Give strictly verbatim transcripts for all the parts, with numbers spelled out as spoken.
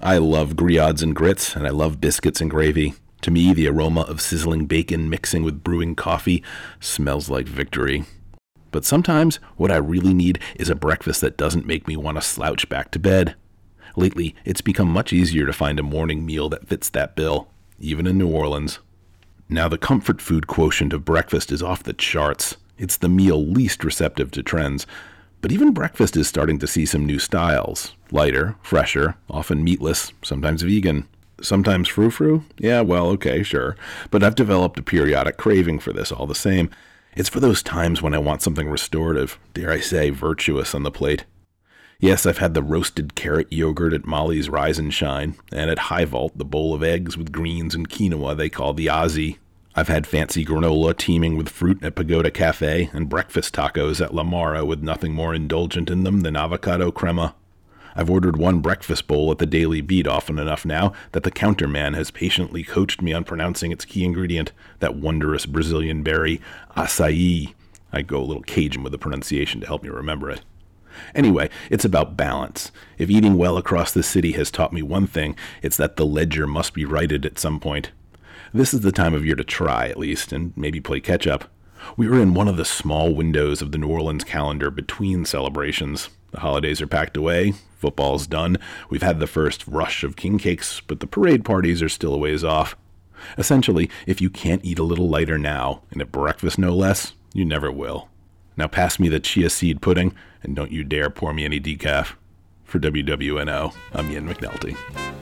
I love griots and grits, and I love biscuits and gravy. To me, the aroma of sizzling bacon mixing with brewing coffee smells like victory. But sometimes, what I really need is a breakfast that doesn't make me want to slouch back to bed. Lately, it's become much easier to find a morning meal that fits that bill, even in New Orleans. Now, the comfort food quotient of breakfast is off the charts. It's the meal least receptive to trends. But even breakfast is starting to see some new styles. Lighter, fresher, often meatless, sometimes vegan. Sometimes frou-frou? Yeah, well, okay, sure. But I've developed a periodic craving for this all the same. It's for those times when I want something restorative, dare I say, virtuous on the plate. Yes, I've had the roasted carrot yogurt at Molly's Rise and Shine, and at High Vault, the bowl of eggs with greens and quinoa they call the Aussie. I've had fancy granola teeming with fruit at Pagoda Cafe, and breakfast tacos at La Mara with nothing more indulgent in them than avocado crema. I've ordered one breakfast bowl at the Daily Beat often enough now that the counterman has patiently coached me on pronouncing its key ingredient, that wondrous Brazilian berry, acai. I go a little Cajun with the pronunciation to help me remember it. Anyway, it's about balance. If eating well across the city has taught me one thing, it's that the ledger must be righted at some point. This is the time of year to try, at least, and maybe play catch-up. We are in one of the small windows of the New Orleans calendar between celebrations. The holidays are packed away, football's done, we've had the first rush of king cakes, but the parade parties are still a ways off. Essentially, if you can't eat a little lighter now, and at breakfast no less, you never will. Now pass me the chia seed pudding, and don't you dare pour me any decaf. For W W N O, I'm Ian McNulty.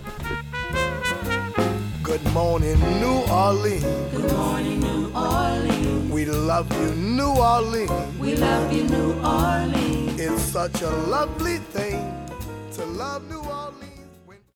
Good morning, New Orleans. Good morning, New Orleans. We love you, New Orleans. We love you, New Orleans. It's such a lovely thing to love New Orleans.